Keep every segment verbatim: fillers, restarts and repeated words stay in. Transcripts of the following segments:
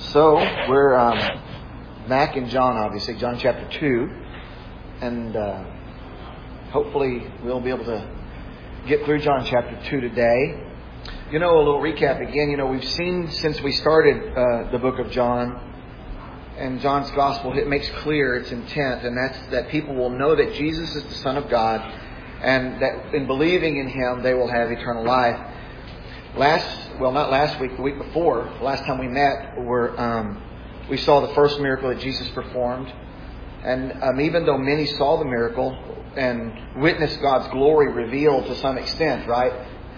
So, we're um, back in John, obviously, John chapter two. And uh, hopefully we'll be able to get through John chapter two today. You know, a little recap again. You know, we've seen since we started uh, the book of John and John's gospel, it makes clear its intent. And that's that people will know that Jesus is the Son of God. And that in believing in Him, they will have eternal life. Last, well, not last week, the week before, the last time we met, were, um, we saw the first miracle that Jesus performed. And um, even though many saw the miracle and witnessed God's glory revealed to some extent, right?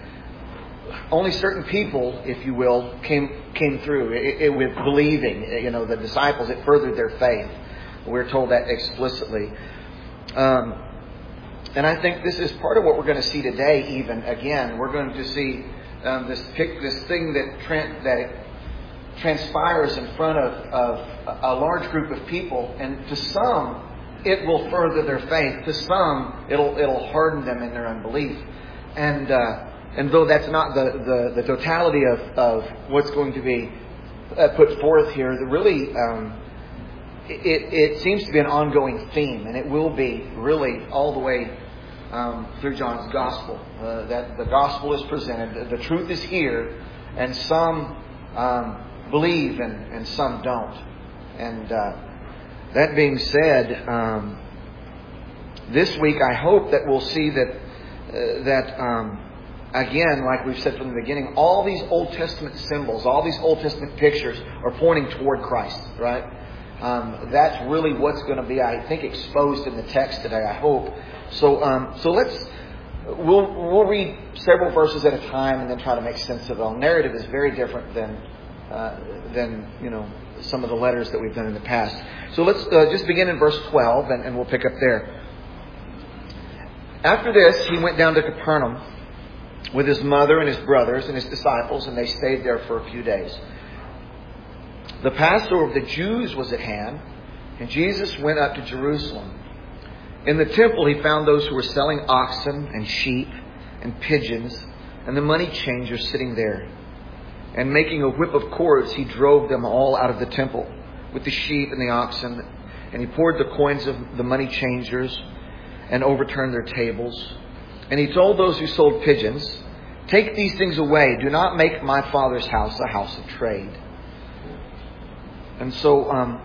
Only certain people, if you will, came came through it, it, with believing. You know, the disciples, it furthered their faith. We're told that explicitly. Um, and I think this is part of what we're going to see today. Even again, we're going to see um, this this thing that tra- that it transpires in front of, of a large group of people, and to some it will further their faith. To some, it'll it'll harden them in their unbelief. And uh, and though that's not the, the, the totality of, of what's going to be uh, put forth here, the really um, it it seems to be an ongoing theme, and it will be really all the way um, through John's gospel. Uh, that the gospel is presented, the truth is here, and some um, believe and, and some don't. And uh, that being said, um, this week I hope that we'll see that uh, that um, again, like we've said from the beginning, all these Old Testament symbols, all these Old Testament pictures are pointing toward Christ, right? Um, that's really what's going to be, I think, exposed in the text today, I hope. So, um, so let's we'll we'll read several verses at a time and then try to make sense of it all. Narrative is very different than uh, than you know some of the letters that we've done in the past. So let's uh, just begin in verse twelve, and, and we'll pick up there. After this, he went down to Capernaum with his mother and his brothers and his disciples, and they stayed there for a few days. The Passover of the Jews was at hand, and Jesus went up to Jerusalem. In the temple, he found those who were selling oxen and sheep and pigeons, and the money changers sitting there. And making a whip of cords, he drove them all out of the temple with the sheep and the oxen. And he poured the coins of the money changers and overturned their tables. And he told those who sold pigeons, "Take these things away. Do not make my Father's house a house of trade." And so, um,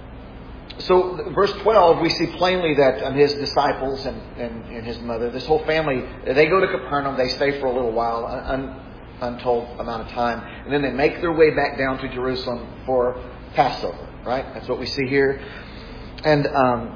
so verse twelve, we see plainly that um, his disciples and, and, and his mother, this whole family, they go to Capernaum. They stay for a little while, un, untold amount of time, and then they make their way back down to Jerusalem for Passover. Right? That's what we see here. And um,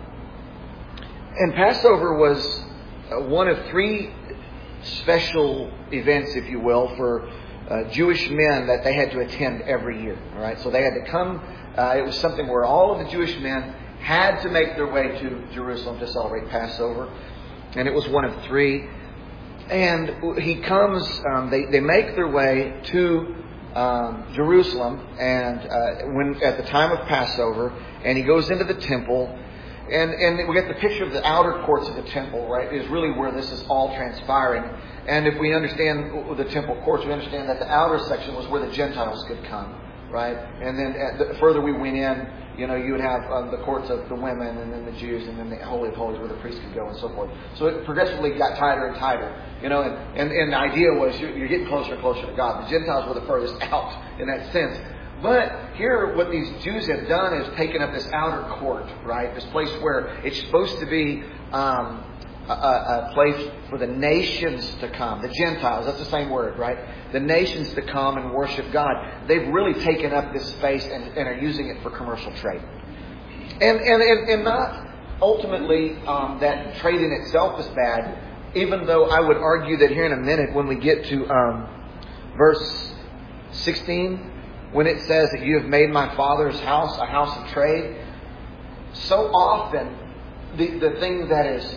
and Passover was one of three special events, if you will, for uh, Jewish men that they had to attend every year. All right, so they had to come. Uh, it was something where all of the Jewish men had to make their way to Jerusalem to celebrate Passover, and it was one of three. And he comes. Um, they they make their way to um, Jerusalem, and uh, when at the time of Passover, and he goes into the temple. And and we get the picture of the outer courts of the temple, right, is really where this is all transpiring. And if we understand the temple courts, we understand that the outer section was where the Gentiles could come, right? And then the further we went in, you know, you would have um, the courts of the women, and then the Jews, and then the Holy of Holies where the priests could go, and so forth. So it progressively got tighter and tighter, you know, and, and, and the idea was you're, you're getting closer and closer to God. The Gentiles were the furthest out in that sense. But here, what these Jews have done is taken up this outer court, right? This place where it's supposed to be um, a, a place for the nations to come. The Gentiles, that's the same word, right? The nations to come and worship God. They've really taken up this space and, and are using it for commercial trade. And and, and, and not ultimately um, that trade in itself is bad, even though I would argue that here in a minute when we get to um, verse sixteen... when it says that you have made my Father's house a house of trade, so often the, the thing that is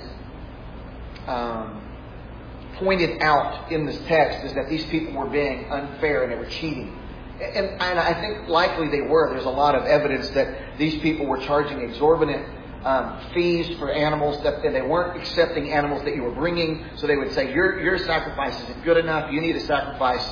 um, pointed out in this text is that these people were being unfair and they were cheating. And, and I think likely they were. There's a lot of evidence that these people were charging exorbitant um, fees for animals, that and they weren't accepting animals that you were bringing. So they would say, your, your sacrifice isn't good enough. You need a sacrifice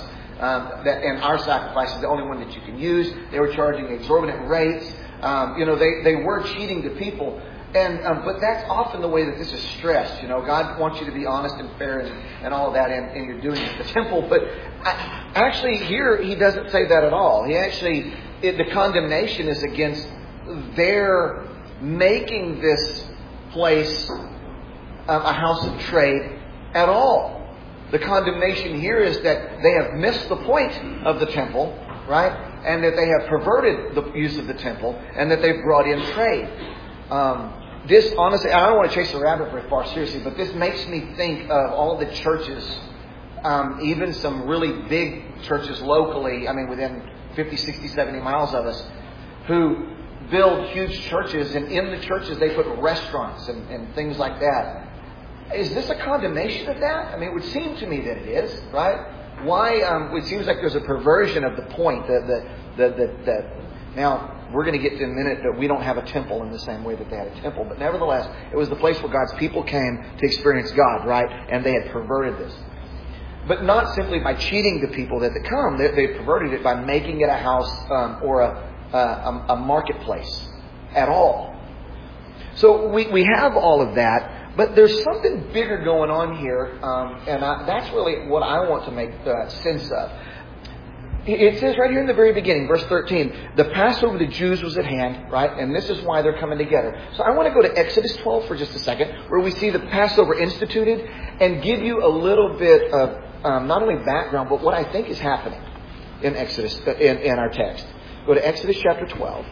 Um, that, and our sacrifice is the only one that you can use. They were charging exorbitant rates. Um, you know, they, they were cheating the people. And um, but that's often the way that this is stressed. You know, God wants you to be honest and fair and, and all of that, and, and you're doing it at the temple. But I, actually, here he doesn't say that at all. He actually, it, the condemnation is against their making this place uh, a house of trade at all. The condemnation here is that they have missed the point of the temple, right? And that they have perverted the use of the temple, and that they've brought in trade. Um, this, honestly, I don't want to chase the rabbit very far, seriously, but this makes me think of all the churches, um, even some really big churches locally, I mean within fifty, sixty, seventy miles of us, who build huge churches, and in the churches they put restaurants and, and things like that. Is this a condemnation of that? I mean, it would seem to me that it is, right? Why? Um, it seems like there's a perversion of the point. The, the, the, the, the, now, we're going to get to in a minute that we don't have a temple in the same way that they had a temple. But nevertheless, it was the place where God's people came to experience God, right? And they had perverted this. But not simply by cheating the people that they come. They, they perverted it by making it a house um, or a, a, a marketplace at all. So we, we have all of that. But there's something bigger going on here, um, and I, that's really what I want to make uh, sense of. It says right here in the very beginning, verse thirteen, the Passover of the Jews was at hand, right? And this is why they're coming together. So I want to go to Exodus twelve for just a second, where we see the Passover instituted, and give you a little bit of um, not only background, but what I think is happening in Exodus, in, in our text. Go to Exodus chapter twelve.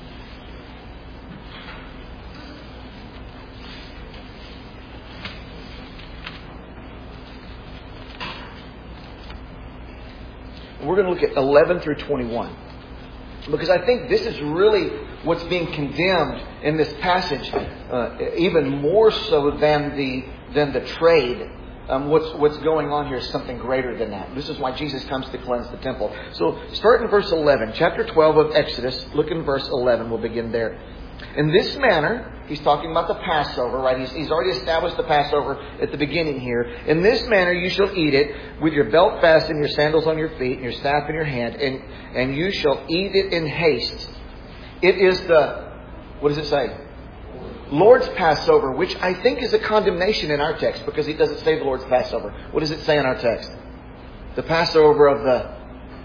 We're going to look at eleven through twenty-one. Because I think this is really what's being condemned in this passage, uh, even more so than the than the trade. Um, what's what's going on here is something greater than that. This is why Jesus comes to cleanse the temple. So start in verse eleven, chapter twelve of Exodus. Look in verse eleven. We'll begin there. In this manner, he's talking about the Passover, right? He's, he's already established the Passover at the beginning here. In this manner you shall eat it with your belt fastened, your sandals on your feet, and your staff in your hand, and, and you shall eat it in haste. It is the, what does it say? Lord's Passover, which I think is a condemnation in our text, because it doesn't say the Lord's Passover. What does it say in our text? The Passover of the...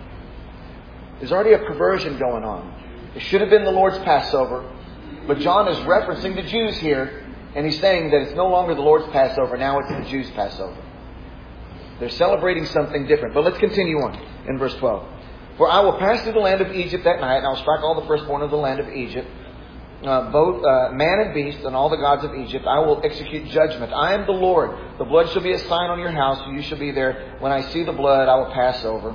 There's already a perversion going on. It should have been the Lord's Passover. But John is referencing the Jews here, and he's saying that it's no longer the Lord's Passover, now it's the Jews' Passover. They're celebrating something different. But let's continue on in verse twelve. For I will pass through the land of Egypt that night, and I will strike all the firstborn of the land of Egypt, uh, both uh, man and beast, and all the gods of Egypt. I will execute judgment. I am the Lord. The blood shall be a sign on your house, and you shall be there. When I see the blood, I will pass over.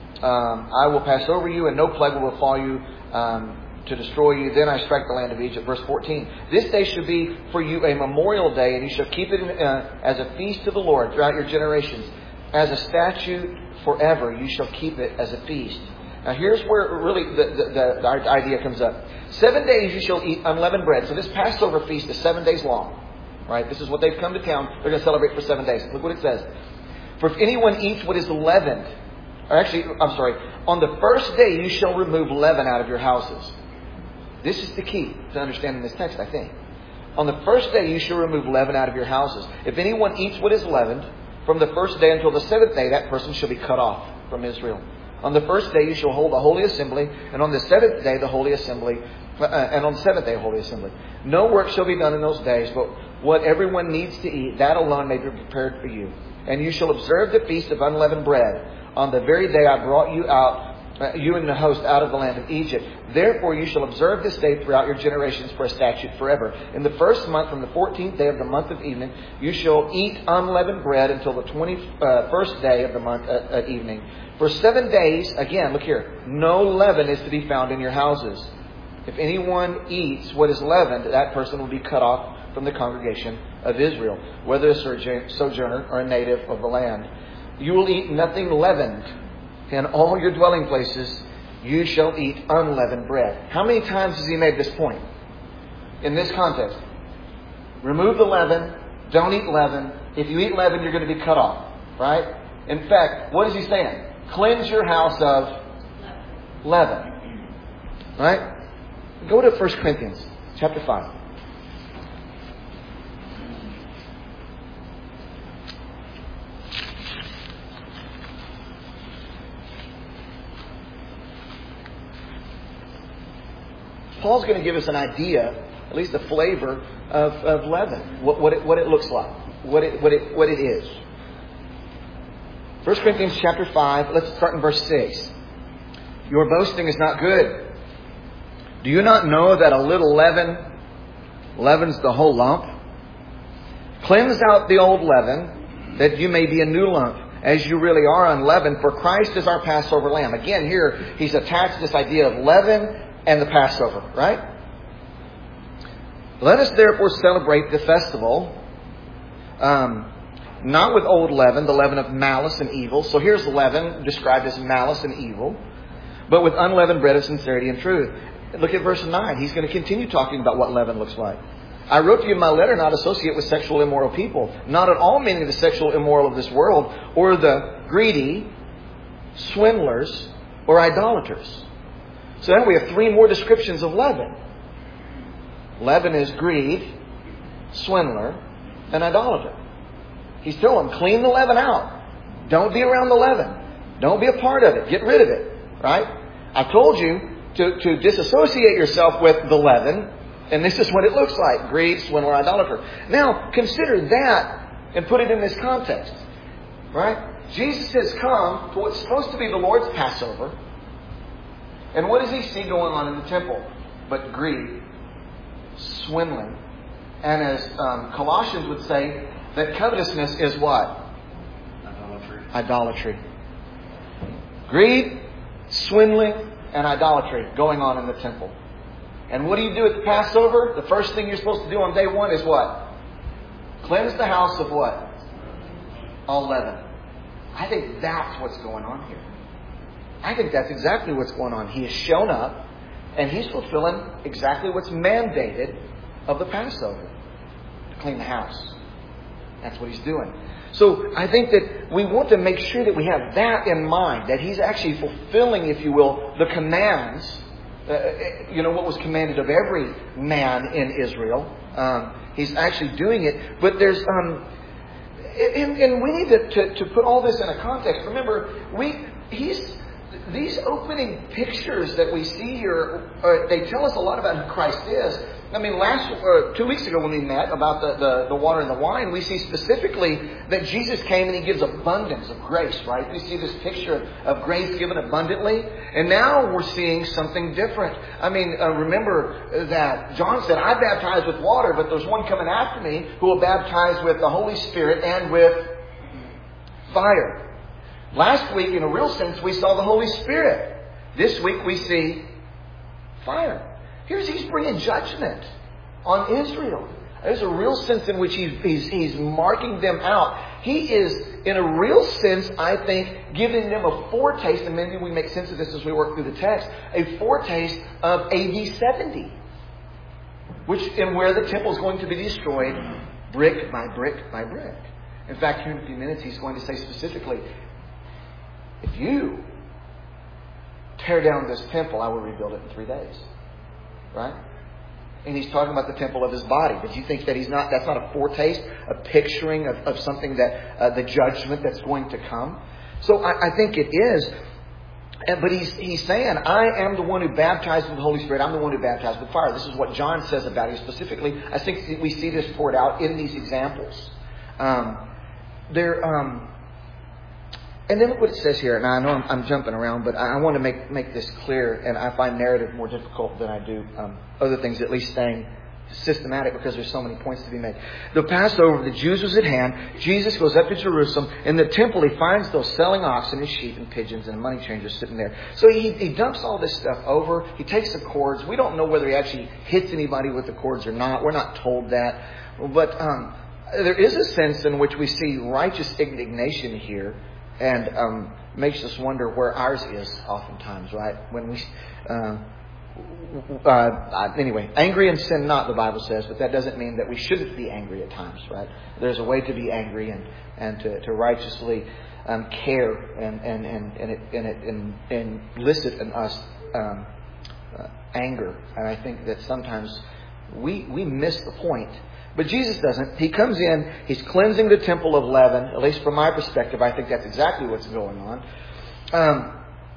Um, I will pass over you, and no plague will befall you. Um, to destroy you. Then I strike the land of Egypt. Verse fourteen. This day shall be for you a memorial day, and you shall keep it in, uh, as a feast to the Lord throughout your generations. As a statute forever, you shall keep it as a feast. Now here's where really the, the, the, the idea comes up. Seven days you shall eat unleavened bread. So this Passover feast is seven days long. Right? This is what they've come to town. They're going to celebrate for seven days. Look what it says. For if anyone eats what is leavened, or actually, I'm sorry, on the first day you shall remove leaven out of your houses. This is the key to understanding this text, I think. On the first day you shall remove leaven out of your houses. If anyone eats what is leavened, from the first day until the seventh day, that person shall be cut off from Israel. On the first day you shall hold a holy assembly, and on the seventh day the holy assembly, uh, and on the seventh day a holy assembly. No work shall be done in those days, but what everyone needs to eat, that alone may be prepared for you. And you shall observe the feast of unleavened bread on the very day I brought you out, Uh, you and the host out of the land of Egypt. Therefore you shall observe this day throughout your generations for a statute forever. In the first month, from the fourteenth day of the month of evening, you shall eat unleavened bread until the twenty-first day of the month at, at evening. For seven days, again, look here, no leaven is to be found in your houses. If anyone eats what is leavened, that person will be cut off from the congregation of Israel, whether a sojourner or a native of the land. You will eat nothing leavened. In all your dwelling places, you shall eat unleavened bread. How many times has he made this point? In this context. Remove the leaven. Don't eat leaven. If you eat leaven, you're going to be cut off. Right? In fact, what is he saying? Cleanse your house of leaven. Right? Go to First Corinthians chapter five. Paul's going to give us an idea, at least a flavor of, of leaven, what, what, it, what it looks like, what it, what it, what it is. First Corinthians chapter five, let's start in verse six. Your boasting is not good. Do you not know that a little leaven leavens the whole lump? Cleanse out the old leaven, that you may be a new lump, as you really are unleavened, for Christ is our Passover lamb. Again, here he's attached this idea of leaven and the Passover, right? Let us therefore celebrate the festival, um, not with old leaven, the leaven of malice and evil. So here's leaven described as malice and evil, but with unleavened bread of sincerity and truth. Look at verse nine. He's going to continue talking about what leaven looks like. I wrote to you in my letter not associate with sexual immoral people, not at all meaning the sexual immoral of this world, or the greedy, swindlers, or idolaters. So then we have three more descriptions of leaven. Leaven is greed, swindler, and idolater. He's telling them, clean the leaven out. Don't be around the leaven. Don't be a part of it. Get rid of it. Right? I told you to, to disassociate yourself with the leaven, and this is what it looks like. Greed, swindler, idolater. Now, consider that and put it in this context. Right? Jesus has come to what's supposed to be the Lord's Passover. And what does he see going on in the temple? But greed, swindling. And as um, Colossians would say, that covetousness is what? Idolatry. Idolatry. Greed, swindling, and idolatry going on in the temple. And what do you do at the Passover? The first thing you're supposed to do on day one is what? Cleanse the house of what? All leaven. I think that's what's going on here. I think that's exactly what's going on. He has shown up and he's fulfilling exactly what's mandated of the Passover. To clean the house. That's what he's doing. So I think that we want to make sure that we have that in mind. That he's actually fulfilling, if you will, the commands. Uh, you know, what was commanded of every man in Israel. Um, he's actually doing it. But there's... Um, and, and we need to, to, to put all this in a context. Remember, we he's... These opening pictures that we see here, uh, they tell us a lot about who Christ is. I mean, last uh, two weeks ago when we met about the, the, the water and the wine, we see specifically that Jesus came and he gives abundance of grace, right? We see this picture of grace given abundantly. And now we're seeing something different. I mean, uh, remember that John said, I baptize with water, but there's one coming after me who will baptize with the Holy Spirit and with fire. Last week, in a real sense, we saw the Holy Spirit. This week, we see fire. Here's he's bringing judgment on Israel. There's a real sense in which he's, he's, he's marking them out. He is, in a real sense, I think, giving them a foretaste, and maybe we make sense of this as we work through the text, a foretaste of A D seventy, which and where the temple is going to be destroyed brick by brick by brick. In fact, here in a few minutes, he's going to say specifically, if you tear down this temple, I will rebuild it in three days. Right? And he's talking about the temple of his body. But you think that he's not, that's not a foretaste, a picturing of, of something that, uh, the judgment that's going to come? So I, I think it is. And, but he's, he's saying, I am the one who baptized with the Holy Spirit. I'm the one who baptized with fire. This is what John says about you specifically. I think we see this poured out in these examples. Um, there, um, And then look what it says here. And I know I'm, I'm jumping around, but I, I want to make make this clear. And I find narrative more difficult than I do um, other things, at least staying systematic, because there's so many points to be made. The Passover of the Jews was at hand. Jesus goes up to Jerusalem. In the temple, he finds those selling oxen and sheep and pigeons and money changers sitting there. So he, he dumps all this stuff over. He takes the cords. We don't know whether he actually hits anybody with the cords or not. We're not told that. But um, there is a sense in which we see righteous indignation here. And um, makes us wonder where ours is oftentimes, right? When we, uh, uh, anyway, angry and sin not, the Bible says, but that doesn't mean that we shouldn't be angry at times, right? There's a way to be angry and, and to, to righteously um, care and and and and it and it and, and elicit in us um, uh, anger. And I think that sometimes we we miss the point. But Jesus doesn't. He comes in, He's cleansing the temple of leaven. At least from my perspective, I think that's exactly what's going on. Um,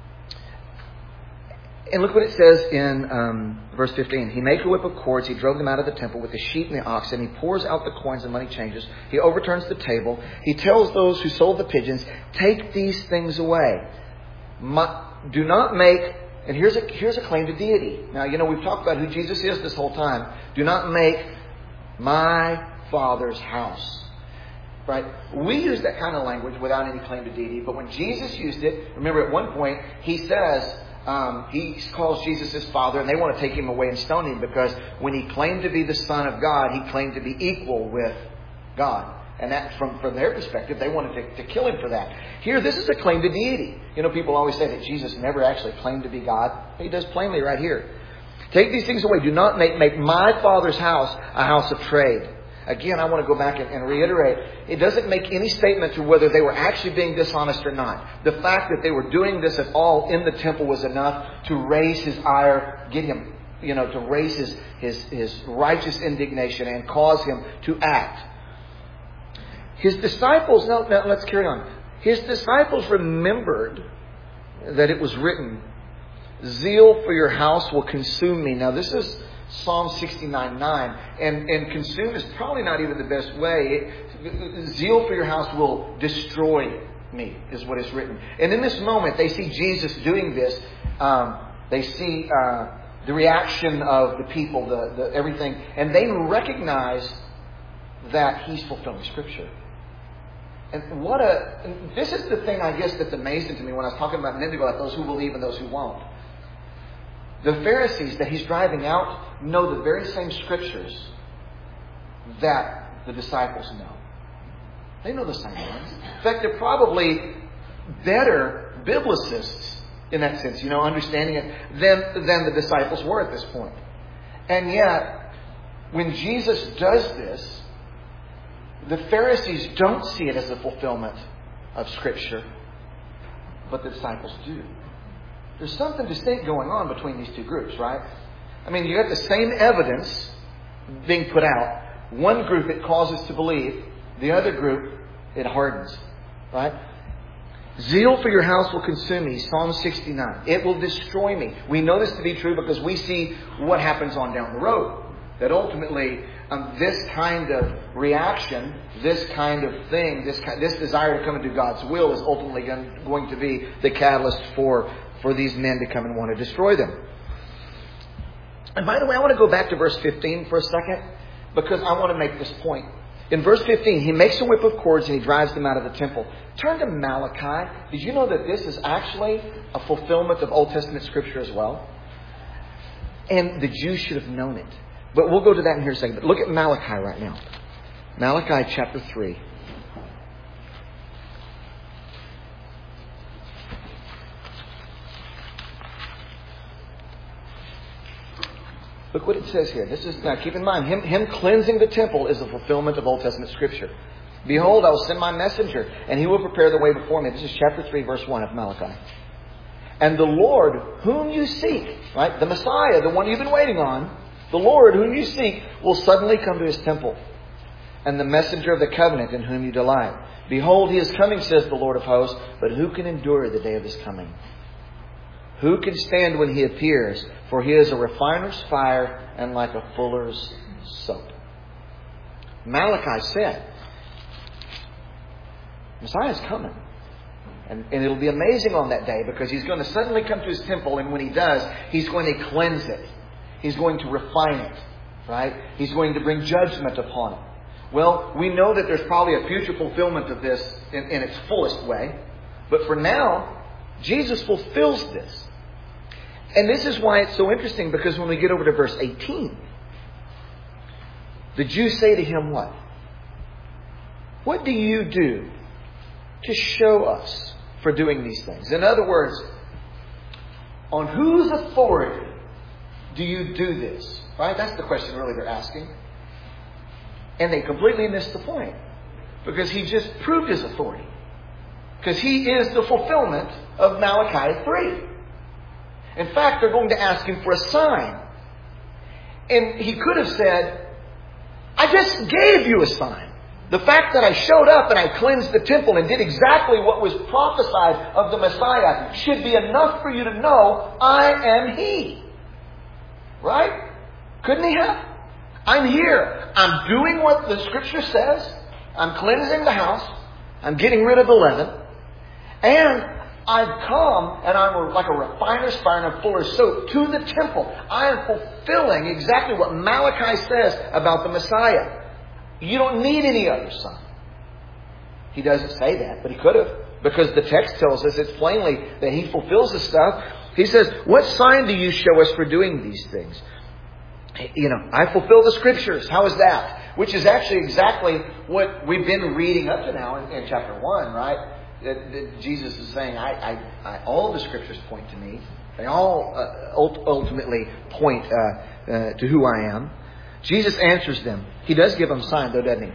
and look what it says in um, verse fifteen. He made a whip of cords. He drove them out of the temple with the sheep and the oxen. He pours out the coins and money changes. He overturns the table. He tells those who sold the pigeons, take these things away. My, do not make... And here's a, here's a claim to deity. Now, you know, we've talked about who Jesus is this whole time. Do not make my Father's house. Right? We use that kind of language without any claim to deity. But when Jesus used it, remember at one point, He says, um, He calls Jesus His Father, and they want to take Him away and stone Him because when He claimed to be the Son of God, He claimed to be equal with God. And that, from, from their perspective, they wanted to, to kill Him for that. Here, this is a claim to deity. You know, people always say that Jesus never actually claimed to be God. He does plainly right here. Take these things away. Do not make, make my Father's house a house of trade. Again, I want to go back and, and reiterate. It doesn't make any statement to whether they were actually being dishonest or not. The fact that they were doing this at all in the temple was enough to raise His ire, get Him, you know, to raise his, his, his righteous indignation and cause Him to act. His disciples, now, now let's carry on. His disciples remembered that it was written, zeal for your house will consume me. Now this is Psalm sixty-nine nine. And, and consume is probably not even the best way. It, zeal for your house will destroy me, is what is written. And in this moment, they see Jesus doing this. Um, they see uh, the reaction of the people, the, the everything. And they recognize that He's fulfilling Scripture. And what a... This is the thing, I guess, that's amazing to me when I was talking about a minute ago, about those who believe and those who won't. The Pharisees that He's driving out know the very same Scriptures that the disciples know. They know the same ones. In fact, they're probably better biblicists in that sense, you know, understanding it, than, than the disciples were at this point. And yet, when Jesus does this, the Pharisees don't see it as a fulfillment of Scripture, but the disciples do. There's something distinct going on between these two groups, right? I mean, you got the same evidence being put out. One group it causes to believe. The other group it hardens, right? Zeal for your house will consume me. Psalm sixty-nine. It will destroy me. We know this to be true because we see what happens on down the road. That ultimately, um, this kind of reaction, this kind of thing, this this desire to come and do God's will is ultimately going to be the catalyst for, for these men to come and want to destroy them. And by the way, I want to go back to verse fifteen for a second because I want to make this point. In verse fifteen, He makes a whip of cords and He drives them out of the temple. Turn to Malachi. Did you know that this is actually a fulfillment of Old Testament Scripture as well? And the Jews should have known it. But we'll go to that in here in a second. But look at Malachi right now. Malachi chapter three. Look what it says here. This is, now keep in mind, him, him cleansing the temple is a fulfillment of Old Testament Scripture. Behold, I will send my messenger, and he will prepare the way before me. This is chapter three, verse one of Malachi. And the Lord whom you seek, right? The Messiah, the one you've been waiting on, the Lord whom you seek will suddenly come to His temple. And the messenger of the covenant in whom you delight. Behold, He is coming, says the Lord of hosts. But who can endure the day of His coming? Who can stand when He appears? For He is a refiner's fire and like a fuller's soap. Malachi said, Messiah's coming. And, and it'll be amazing on that day because He's going to suddenly come to His temple. And when He does, He's going to cleanse it. He's going to refine it, right? He's going to bring judgment upon it. Well, we know that there's probably a future fulfillment of this in, in its fullest way. But for now, Jesus fulfills this. And this is why it's so interesting, because when we get over to verse eighteen, the Jews say to Him what? What do you do to show us for doing these things? In other words, on whose authority do you do this? Right? That's the question really they're asking. And they completely missed the point. Because He just proved His authority. Because He is the fulfillment of Malachi three. In fact, they're going to ask Him for a sign. And He could have said, I just gave you a sign. The fact that I showed up and I cleansed the temple and did exactly what was prophesied of the Messiah should be enough for you to know I am He. Right? Couldn't He have? I'm here. I'm doing what the Scripture says. I'm cleansing the house. I'm getting rid of the leaven. And I've come and I'm like a refiner's fire and a fuller's soap to the temple. I am fulfilling exactly what Malachi says about the Messiah. You don't need any other sign. He doesn't say that, but He could have. Because the text tells us it's plainly that He fulfills the stuff. He says, what sign do you show us for doing these things? You know, I fulfill the Scriptures. How is that? Which is actually exactly what we've been reading up to now in, in chapter one, right? That, that Jesus is saying, I, I, I, all the Scriptures point to me. They all uh, ultimately point uh, uh, to who I am. Jesus answers them. He does give them a sign, though, doesn't He?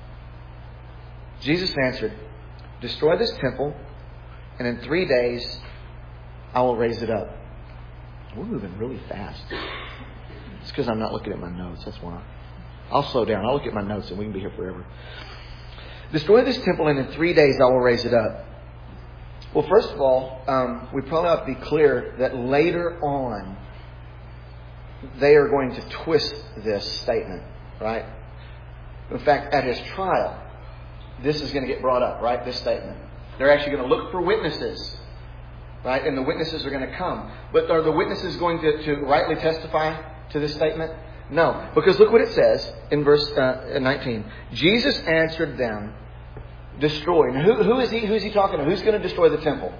Jesus answered, destroy this temple, and in three days I will raise it up. We're moving really fast. It's because I'm not looking at my notes. That's why. I'll slow down. I'll look at my notes and we can be here forever. Destroy this temple, and in three days I will raise it up. Well, first of all, um, we probably ought to be clear that later on they are going to twist this statement, right? In fact, at His trial, this is going to get brought up, right? This statement. They're actually going to look for witnesses, right? And the witnesses are going to come. But are the witnesses going to, to rightly testify to this statement? No. Because look what it says in verse uh, nineteen. Jesus answered them, destroy. Now, who, who is he? Who is he talking to? Who's going to destroy the temple?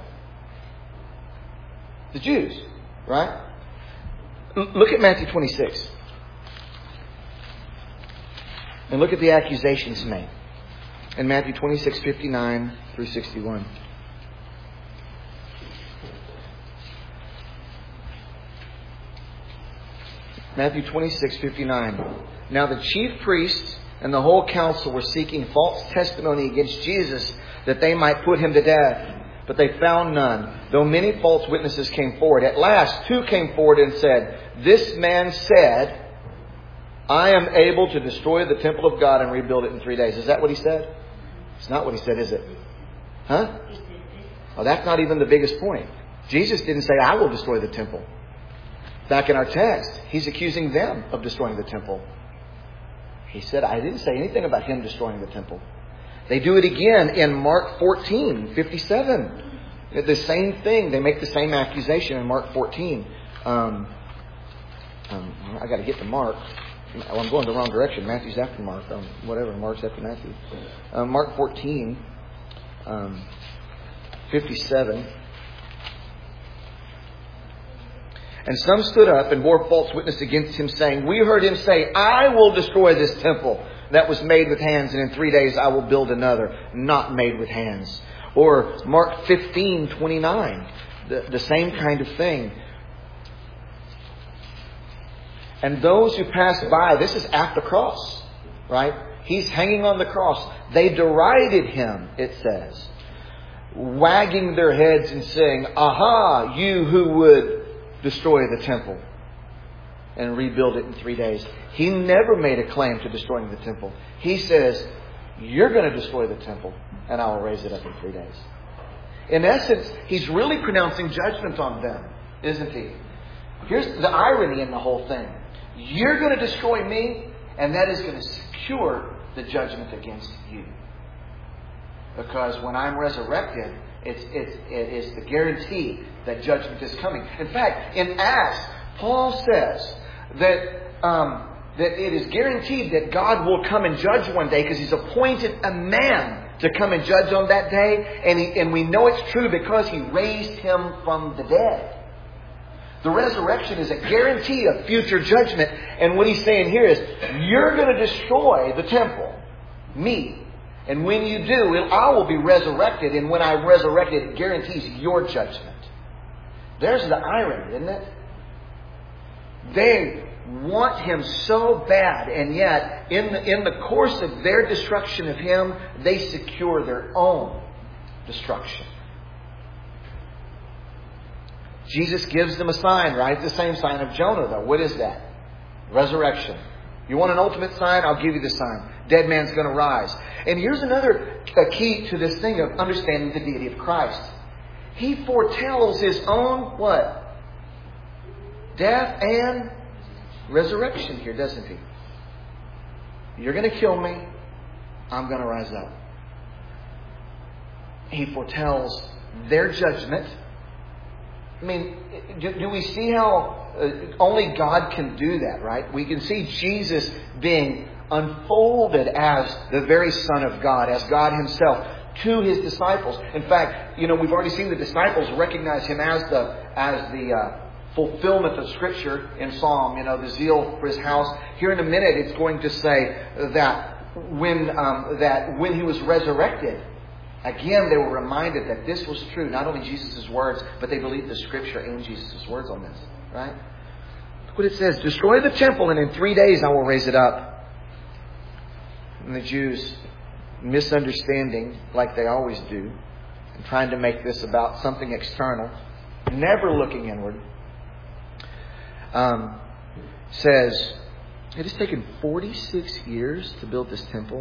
The Jews, right? Look at Matthew twenty-six. And look at the accusations made. In Matthew twenty-six, fifty-nine through sixty-one. Matthew twenty-six, fifty-nine. Now the chief priests and the whole council were seeking false testimony against Jesus that they might put Him to death. But they found none, though many false witnesses came forward. At last, two came forward and said, this man said, I am able to destroy the temple of God and rebuild it in three days. Is that what he said? It's not what he said, is it? Huh? Well, that's not even the biggest point. Jesus didn't say, I will destroy the temple. Back in our text, He's accusing them of destroying the temple. He said, I didn't say anything about Him destroying the temple. They do it again in Mark fourteen, fifty-seven. The same thing. They make the same accusation in Mark fourteen. Um, um, I got to get to Mark. Well, I'm going the wrong direction. Matthew's after Mark. Um, whatever. Mark's after Matthew. Uh, Mark fourteen, um, fifty-seven. And some stood up and bore false witness against Him, saying, we heard Him say, I will destroy this temple that was made with hands, and in three days I will build another, not made with hands. Or Mark fifteen, twenty-nine. The, the same kind of thing. And those who passed by, this is at the cross, right? He's hanging on the cross. They derided Him, it says, wagging their heads and saying, aha, you who would destroy the temple and rebuild it in three days. He never made a claim to destroying the temple. He says, you're going to destroy the temple and I will raise it up in three days. In essence, He's really pronouncing judgment on them, isn't He? Here's the irony in the whole thing. You're going to destroy me, and that is going to secure the judgment against you. Because when I'm resurrected, it's, it's, it is the guarantee that judgment is coming. In fact, in Acts, Paul says that um, that it is guaranteed that God will come and judge one day because He's appointed a man to come and judge on that day. And, he, and we know it's true because He raised Him from the dead. The resurrection is a guarantee of future judgment. And what he's saying here is, you're going to destroy the temple, me. And when you do, I will be resurrected. And when I'm resurrected, it guarantees your judgment. There's the irony, isn't it? They want Him so bad, and yet in the, in the course of their destruction of Him, they secure their own destruction. Jesus gives them a sign, right? The same sign of Jonah, though. What is that? Resurrection. You want an ultimate sign? I'll give you the sign. Dead man's going to rise. And here's another key to this thing of understanding the deity of Christ. He foretells His own what? Death and resurrection here, doesn't He? You're going to kill me. I'm going to rise up. He foretells their judgment. I mean, do, do we see how uh, only God can do that, right? We can see Jesus being unfolded as the very Son of God, as God Himself, to His disciples. In fact, you know, we've already seen the disciples recognize Him as the as the uh, fulfillment of Scripture in Psalm. You know, the zeal for His house. Here in a minute, it's going to say that when um, that when He was resurrected, again, they were reminded that this was true. Not only Jesus' words, but they believed the Scripture and Jesus' words on this. Right? Look what it says. Destroy the temple and in three days I will raise it up. And the Jews, misunderstanding like they always do, and trying to make this about something external, never looking inward, um, says, it has taken forty-six years to build this temple.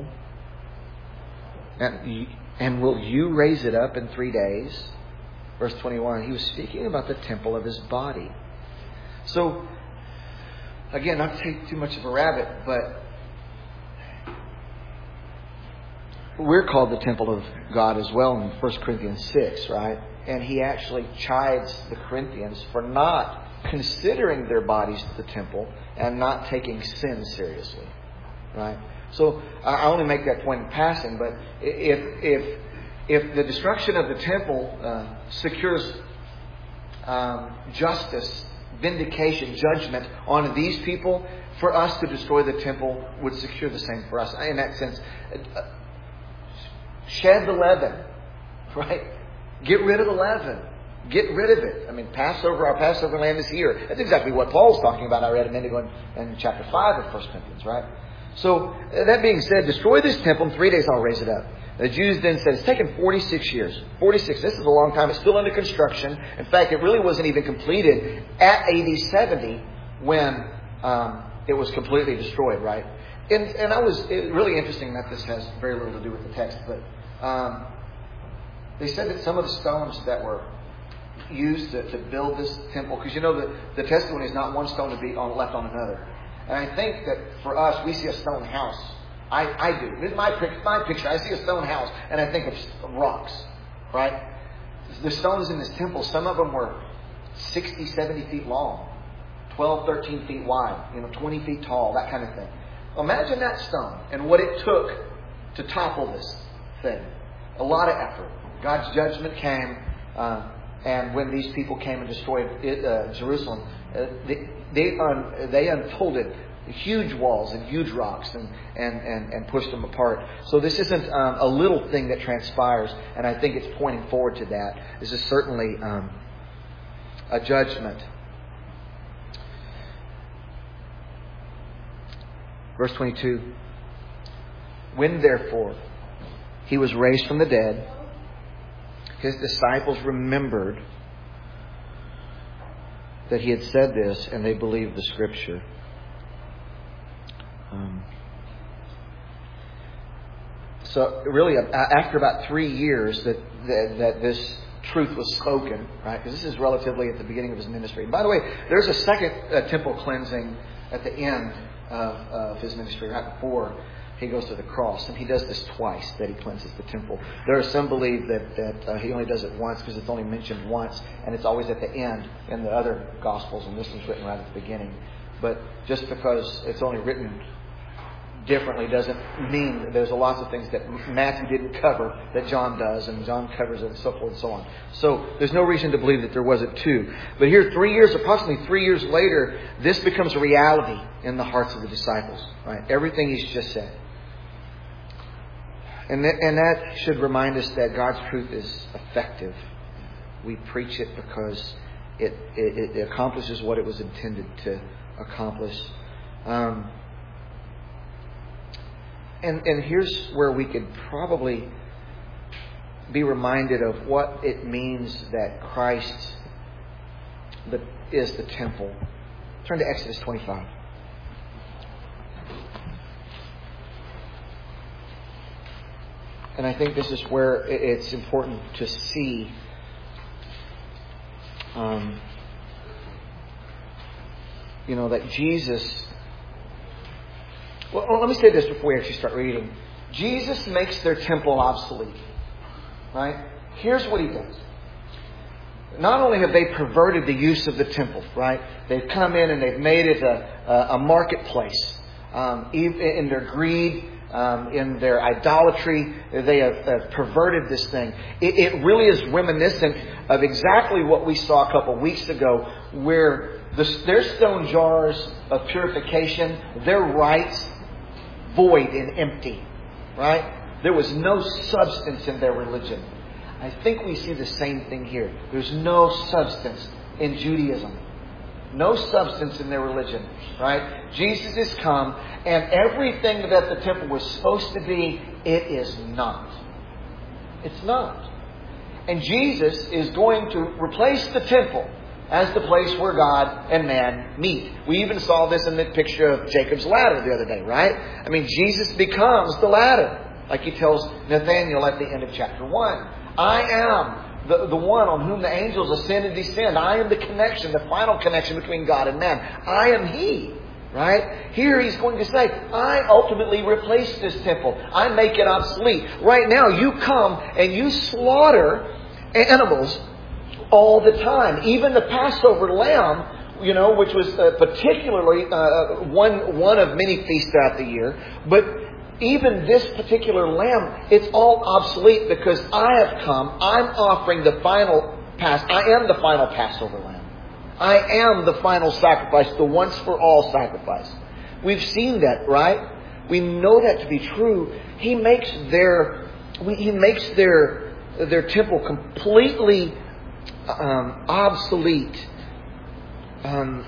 And And will you raise it up in three days? Verse twenty-one, he was speaking about the temple of His body. So, again, not to take too much of a rabbit, but we're called the temple of God as well in First Corinthians six, right? And he actually chides the Corinthians for not considering their bodies the temple and not taking sin seriously, right? So I only make that point in passing, but if if if the destruction of the temple uh, secures um, justice, vindication, judgment on these people, for us to destroy the temple would secure the same for us. In that sense, uh, shed the leaven, right? Get rid of the leaven. Get rid of it. I mean, Passover, our Passover lamb is here. That's exactly what Paul's talking about. I read a minute ago in, in chapter five of First Corinthians, right? So, that being said, destroy this temple. In three days I'll raise it up. The Jews then said, it's taken forty-six years. forty-six, this is a long time. It's still under construction. In fact, it really wasn't even completed at A D seventy when um, it was completely destroyed, right? And, and I was it, really interesting that this has very little to do with the text, but um, they said that some of the stones that were used to, to build this temple, because you know the, the testimony is not one stone to be on, left on another. And I think that for us, we see a stone house. I, I do. This is my, my picture. I see a stone house and I think of rocks, right? The stones in this temple, some of them were sixty, seventy feet long, twelve, thirteen feet wide, you know, twenty feet tall, that kind of thing. Imagine that stone and what it took to topple this thing. A lot of effort. God's judgment came, uh, and when these people came and destroyed it, uh, Jerusalem, uh, they, they, un, they unfolded huge walls and huge rocks and, and, and, and pushed them apart. So this isn't um, a little thing that transpires, and I think it's pointing forward to that. This is certainly um, a judgment. Verse twenty-two. When therefore He was raised from the dead, His disciples remembered that He had said this, and they believed the Scripture. Um, so really, after about three years that, that, that this truth was spoken, right? Because this is relatively at the beginning of His ministry. And by the way, there's a second uh, temple cleansing at the end of, of His ministry, right before He goes to the cross. And He does this twice, that He cleanses the temple. There are some believe that, that uh, He only does it once because it's only mentioned once, and it's always at the end in the other Gospels, and this one's written right at the beginning. But just because it's only written differently doesn't mean that there's a lots of things that Matthew didn't cover that John does, and John covers it, and so forth and so on. So there's no reason to believe that there wasn't two. But here, three years, approximately three years later, this becomes a reality in the hearts of the disciples. Right? Everything He's just said. And that, and that should remind us that God's truth is effective. We preach it because it, it, it accomplishes what it was intended to accomplish. Um, and, and here's where we could probably be reminded of what it means that Christ is the temple. Turn to Exodus twenty-five. And I think this is where it's important to see um, you know, that Jesus... Well, let me say this before we actually start reading. Jesus makes their temple obsolete. Right? Here's what He does. Not only have they perverted the use of the temple, right? They've come in and they've made it a, a marketplace. Um, in their greed, um, in their idolatry, they have, have perverted this thing. It, it really is reminiscent of exactly what we saw a couple of weeks ago, where the, their stone jars of purification, their rites, void and empty. Right? There was no substance in their religion. I think we see the same thing here. There's no substance in Judaism. No substance in their religion. Right? Jesus has come, and everything that the temple was supposed to be, it is not. It's not. And Jesus is going to replace the temple as the place where God and man meet. We even saw this in the picture of Jacob's ladder the other day, right? I mean, Jesus becomes the ladder. Like He tells Nathanael at the end of chapter one. I am the, the one on whom the angels ascend and descend. I am the connection, the final connection between God and man. I am He. Right? Here He's going to say, I ultimately replace this temple. I make it obsolete. Right now you come and you slaughter animals all the time. Even the Passover lamb, you know, which was uh, particularly uh, one one of many feasts throughout the year. But even this particular lamb, it's all obsolete because I have come. I'm offering the final pass. I am the final Passover lamb. I am the final sacrifice, the once for all sacrifice. We've seen that, right? We know that to be true. He makes their He makes their their temple completely Um, obsolete. Um,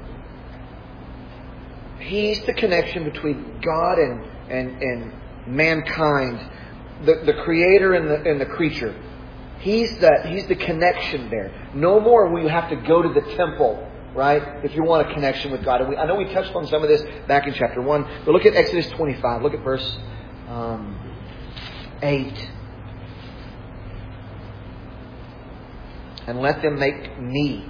he's the connection between God and and, and mankind, the the Creator and the and the creature. He's the he's the connection there. No more will you have to go to the temple, right? If you want a connection with God. And we, I know we touched on some of this back in chapter one, but look at Exodus twenty-five. Look at verse um, eight. And let them make me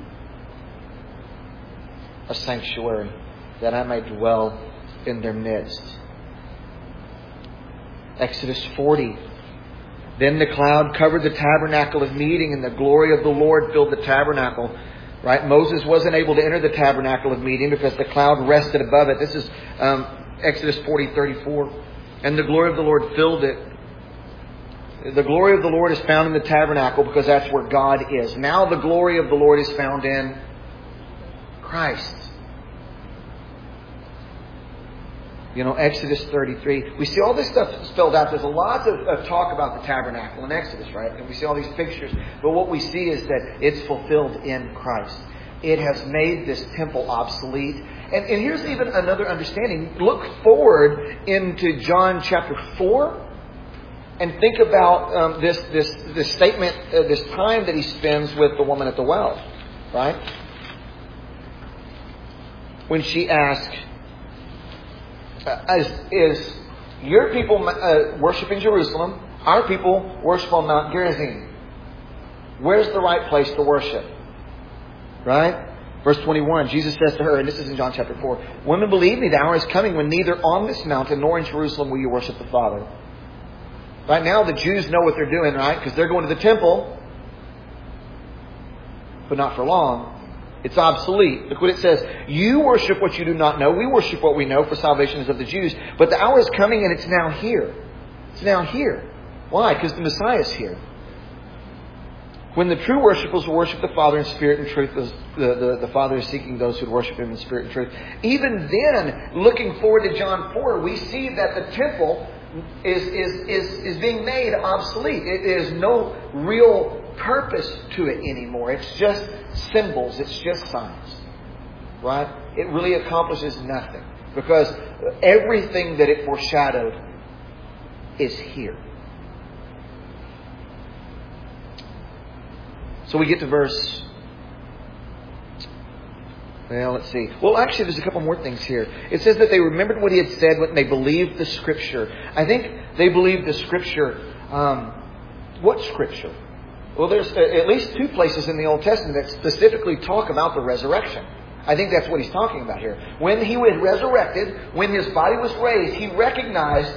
a sanctuary, that I may dwell in their midst. Exodus forty. Then the cloud covered the tabernacle of meeting, and the glory of the Lord filled the tabernacle. Right? Moses wasn't able to enter the tabernacle of meeting because the cloud rested above it. This is um, Exodus forty thirty-four. And the glory of the Lord filled it. The glory of the Lord is found in the tabernacle because that's where God is. Now the glory of the Lord is found in Christ. You know, Exodus thirty-three. We see all this stuff spelled out. There's a lot of, of talk about the tabernacle in Exodus, right? And we see all these pictures. But what we see is that it's fulfilled in Christ. It has made this temple obsolete. And, and here's even another understanding. Look forward into John chapter four. And think about um, this this this statement, uh, this time that He spends with the woman at the well, right? When she asked, uh, is, "Is your people uh, worship in Jerusalem? Our people worship on Mount Gerizim. Where's the right place to worship?" Right? Verse twenty-one, Jesus says to her, and this is in John chapter four, "Women, believe me, the hour is coming when neither on this mountain nor in Jerusalem will you worship the Father." Right now, the Jews know what they're doing, right? Because they're going to the temple. But not for long. It's obsolete. Look what it says. You worship what you do not know. We worship what we know, for salvation is of the Jews. But the hour is coming and it's now here. It's now here. Why? Because the Messiah is here. When the true worshipers will worship the Father in spirit and truth, the, the, the Father is seeking those who worship Him in spirit and truth. Even then, looking forward to John four, we see that the temple Is, is is is being made obsolete. It is no real purpose to it anymore. It's just symbols. It's just signs. Right? It really accomplishes nothing. Because everything that it foreshadowed is here. So we get to verse... Well, let's see. Well, actually, there's a couple more things here. It says that they remembered what He had said when they believed the Scripture. I think they believed the Scripture. Um, what Scripture? Well, there's at least two places in the Old Testament that specifically talk about the resurrection. I think that's what He's talking about here. When He was resurrected, when His body was raised, He recognized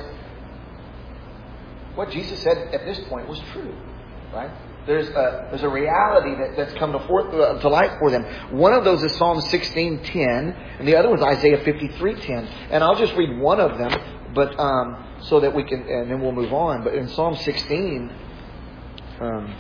what Jesus said at this point was true. Right? There's a, there's a reality that, that's come to, forth, uh, to light for them. One of those is Psalm sixteen ten, and the other one is Isaiah fifty-three ten. And I'll just read one of them, but um, so that we can, and then we'll move on. But in Psalm sixteen um,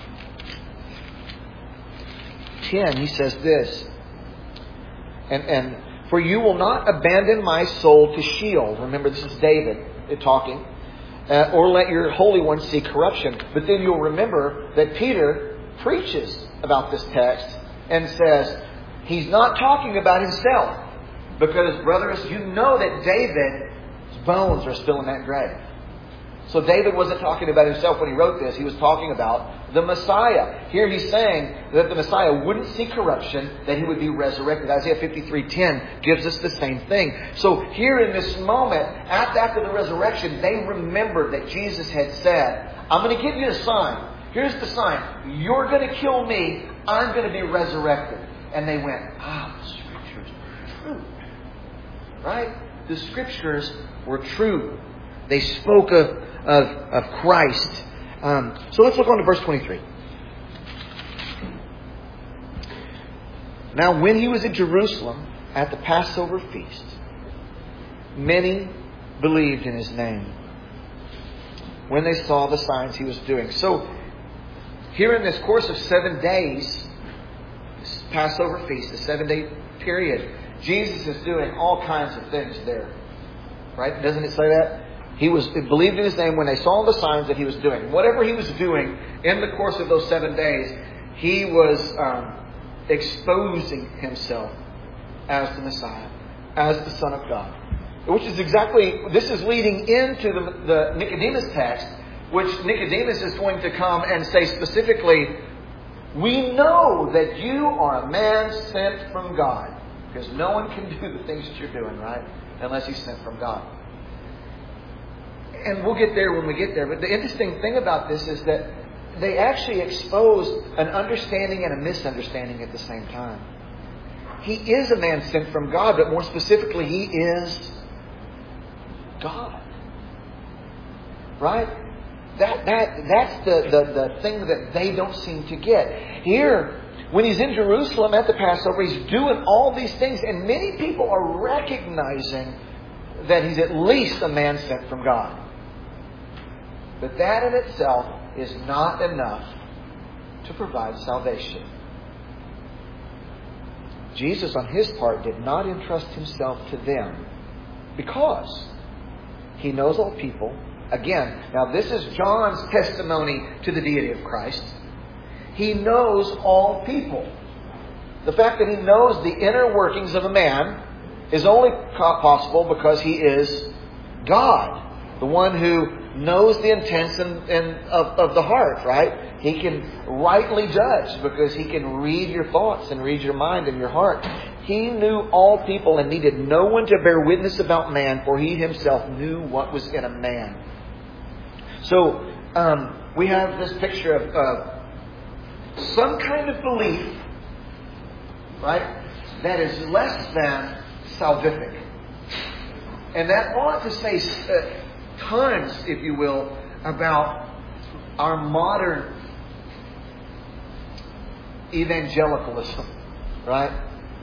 ten, he says this, and and for you will not abandon my soul to Sheol. Remember, this is David talking. Uh, or let your Holy One see corruption. But then you'll remember that Peter preaches about this text and says he's not talking about himself. Because, brothers, you know that David's bones are still in that grave. So David wasn't talking about himself when he wrote this. He was talking about the Messiah. Here he's saying that the Messiah wouldn't see corruption, that He would be resurrected. Isaiah fifty-three ten gives us the same thing. So here in this moment, after the resurrection, they remembered that Jesus had said, I'm going to give you a sign. Here's the sign. You're going to kill me. I'm going to be resurrected. And they went, ah, the Scriptures are true. Right? The Scriptures were true. They spoke of, of, of Christ. Um, so let's look on to verse twenty-three. Now when He was in Jerusalem at the Passover feast, many believed in His name when they saw the signs He was doing. So here in this course of seven days, this Passover feast, the seven-day period, Jesus is doing all kinds of things there. Right? Doesn't it say that? He was he believed in His name when they saw the signs that He was doing. Whatever He was doing in the course of those seven days, He was um, exposing Himself as the Messiah, as the Son of God. Which is exactly, this is leading into the, the Nicodemus text, which Nicodemus is going to come and say specifically, we know that you are a man sent from God. Because no one can do the things that you're doing, right? Unless He's sent from God. And we'll get there when we get there. But the interesting thing about this is that they actually expose an understanding and a misunderstanding at the same time. He is a man sent from God, but more specifically, He is God. Right? That that that's the, the, the thing that they don't seem to get. Here, when He's in Jerusalem at the Passover, He's doing all these things, and many people are recognizing that He's at least a man sent from God. But that in itself is not enough to provide salvation. Jesus, on His part, did not entrust Himself to them because He knows all people. Again, now this is John's testimony to the deity of Christ. He knows all people. The fact that He knows the inner workings of a man is only possible because He is God. The one who knows the intents and, and of, of the heart, right? He can rightly judge because He can read your thoughts and read your mind and your heart. He knew all people and needed no one to bear witness about man, for He Himself knew what was in a man. So um, we have this picture of uh, some kind of belief, right, that is less than salvific. And that ought to say uh, tons, if you will, about our modern evangelicalism, right?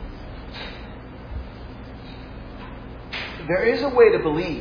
There is a way to believe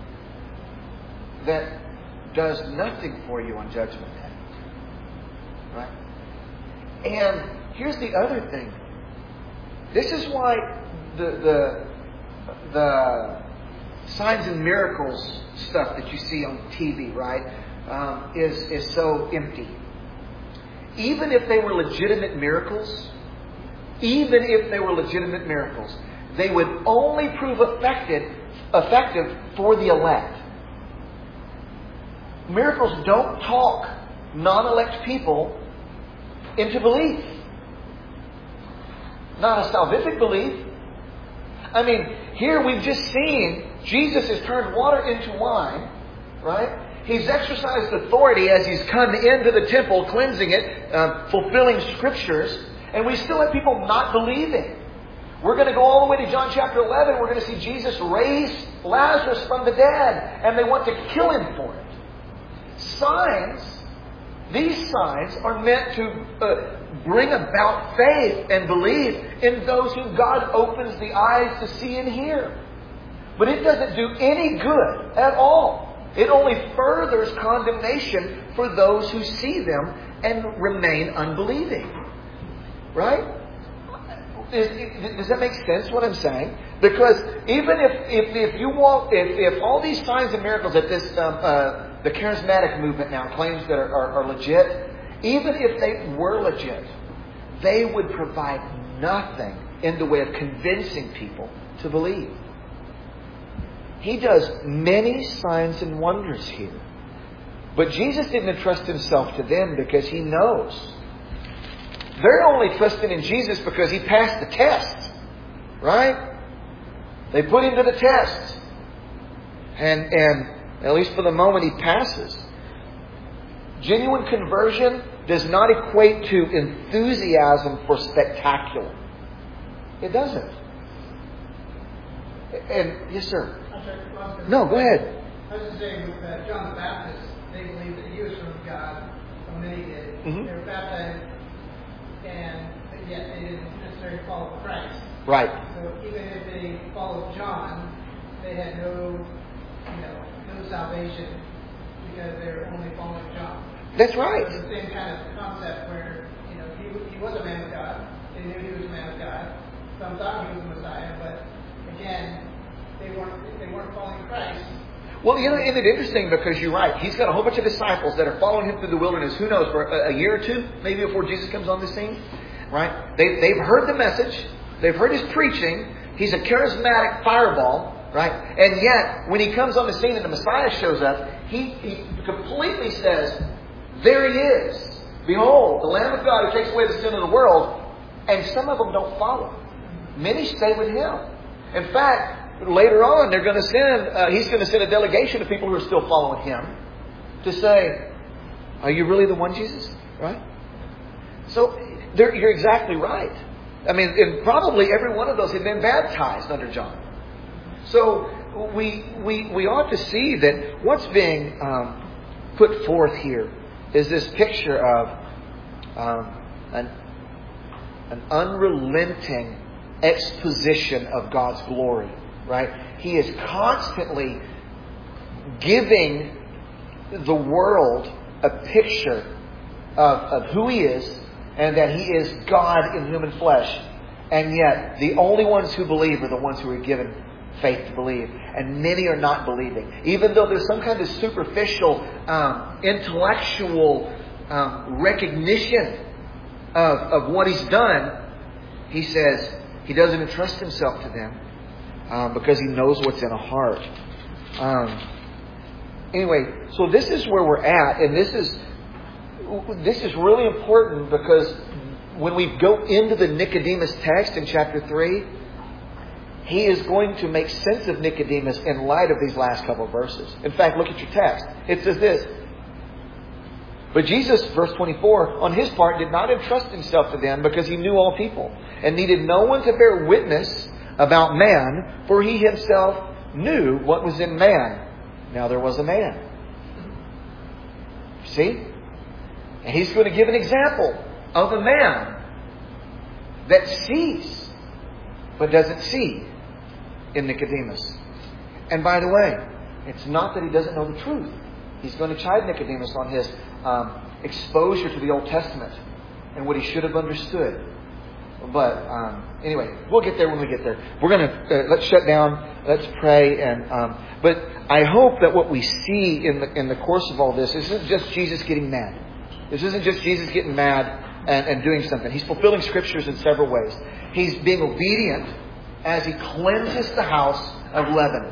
that does nothing for you on Judgment Day, right? And here's the other thing. This is why the the the signs and miracles stuff that you see on T V, right, um, is is so empty. Even if they were legitimate miracles, even if they were legitimate miracles, they would only prove effective, effective for the elect. Miracles don't talk non-elect people into belief. Not a salvific belief. I mean, here we've just seen Jesus has turned water into wine, right? He's exercised authority as He's come into the temple, cleansing it, um, fulfilling Scriptures, and we still have people not believing. We're going to go all the way to John chapter eleven. We're going to see Jesus raise Lazarus from the dead, and they want to kill Him for it. Signs, these signs are meant to uh, bring about faith and belief in those whom God opens the eyes to see and hear. But it doesn't do any good at all. It only furthers condemnation for those who see them and remain unbelieving. Right? Is, does that make sense what I'm saying? Because even if if, if you want, if, if all these signs and miracles that this um, uh, the charismatic movement now claims that are, are, are legit, even if they were legit, they would provide nothing in the way of convincing people to believe. He does many signs and wonders here. But Jesus didn't entrust Himself to them because He knows. They're only trusting in Jesus because He passed the test. Right? They put Him to the test. And, and at least for the moment He passes. Genuine conversion does not equate to enthusiasm for spectacular. It doesn't. And, yes sir. No, go ahead. I was just saying with uh, John the Baptist, they believed that he was from God, and many did. Mm-hmm. They were baptized, and but yet they didn't necessarily follow Christ. Right. So even if they followed John, they had no, you know, no salvation because they were only following John. That's right. So the same kind of concept where, you know, he he was a man of God. They knew he was a man of God. Some thought he was the Messiah, but again, they weren't they weren't following Christ. Well, you know, isn't it interesting because you're right. He's got a whole bunch of disciples that are following Him through the wilderness. Who knows, for a, a year or two, maybe before Jesus comes on the scene, right? They they've heard the message, they've heard His preaching. He's a charismatic fireball, right? And yet, when He comes on the scene and the Messiah shows up, He he completely says, "There He is! Behold, the Lamb of God who takes away the sin of the world." And some of them don't follow. Many stay with Him. In fact, later on, they're going to send. Uh, he's going to send a delegation of people who are still following Him to say, "Are you really the one, Jesus?" Right? So you're exactly right. I mean, and probably every one of those had been baptized under John. So we we we ought to see that what's being um, put forth here is this picture of um, an an unrelenting exposition of God's glory. Right? He is constantly giving the world a picture of, of who He is and that He is God in human flesh. And yet, the only ones who believe are the ones who are given faith to believe. And many are not believing. Even though there's some kind of superficial, um, intellectual um, recognition of, of what He's done, He says He doesn't entrust Himself to them. Um, because He knows what's in a heart. Um, anyway, so this is where we're at, and this is this is really important because when we go into the Nicodemus text in chapter three, he is going to make sense of Nicodemus in light of these last couple of verses. In fact, look at your text. It says this. But Jesus, verse twenty-four, on His part did not entrust Himself to them because He knew all people and needed no one to bear witness about man, for He Himself knew what was in man. Now there was a man. See? And He's going to give an example of a man that sees but doesn't see in Nicodemus. And by the way, it's not that he doesn't know the truth. He's going to chide Nicodemus on his um, exposure to the Old Testament and what he should have understood. But um, anyway, we'll get there when we get there. We're going to uh, let's shut down. Let's pray. And um, but I hope that what we see in the in the course of all this isn't just Jesus getting mad. This isn't just Jesus getting mad and, and doing something. He's fulfilling Scriptures in several ways. He's being obedient as He cleanses the house of leaven,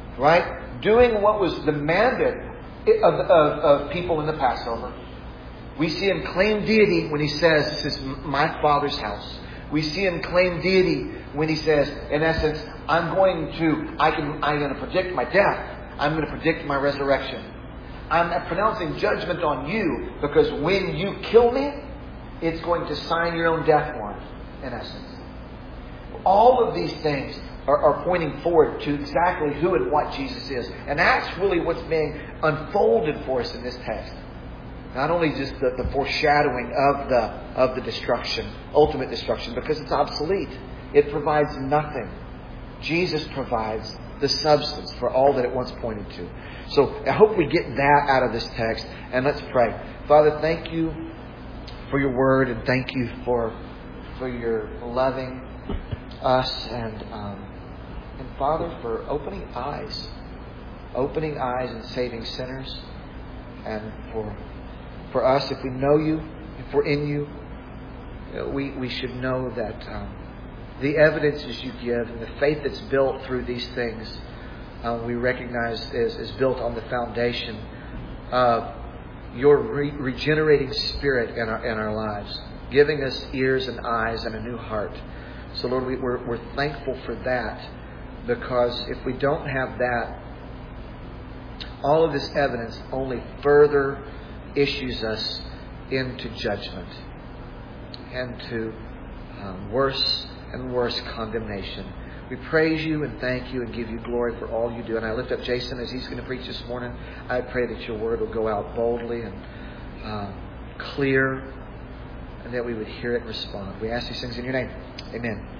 right? Doing what was demanded of, of, of people in the Passover. We see Him claim deity when He says, this is my Father's house. We see Him claim deity when He says, in essence, I'm going to, I can, I'm going to predict my death. I'm going to predict my resurrection. I'm pronouncing judgment on you because when you kill me, it's going to sign your own death warrant, in essence. All of these things are, are pointing forward to exactly who and what Jesus is. And that's really what's being unfolded for us in this text. Not only just the, the foreshadowing of the of the destruction, ultimate destruction, because it's obsolete. It provides nothing. Jesus provides the substance for all that it once pointed to. So I hope we get that out of this text. And let's pray. Father, thank you for your word, and thank you for for your loving us, and um, and Father, for opening eyes, opening eyes and saving sinners, and for for us, if we know you, if we're in you, you know, we we should know that um, the evidences you give and the faith that's built through these things, uh, we recognize is is built on the foundation of your re- regenerating Spirit in our in our lives, giving us ears and eyes and a new heart. So Lord, we, we're we're thankful for that, because if we don't have that, all of this evidence only further issues us into judgment and to um, worse and worse condemnation. We praise you and thank you and give you glory for all you do. And I lift up Jason as he's going to preach this morning. I pray that your word will go out boldly and uh, clear, and that we would hear it and respond. We ask these things in your name. Amen.